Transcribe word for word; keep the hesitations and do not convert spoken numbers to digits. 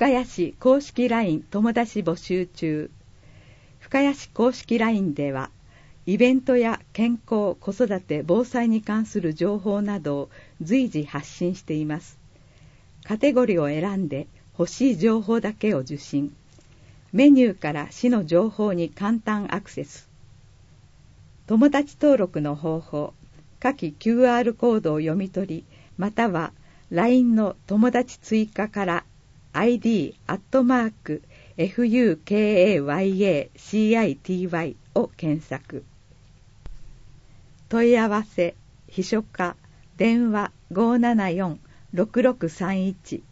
深谷市公式 ライン 友達募集中。深谷市公式 ライン では、イベントや健康、子育て、防災に関する情報などを随時発信しています。カテゴリーを選んで欲しい情報だけを受信。メニューから市の情報に簡単アクセス。友達登録の方法、下記 キューアール コードを読み取り、または ライン の友達追加から アイディー アットマーク エフユーケーエーワイエーシーアイティーワイ を検索。問い合わせ、秘書課、電話 ごーななよん ろくろくさんいち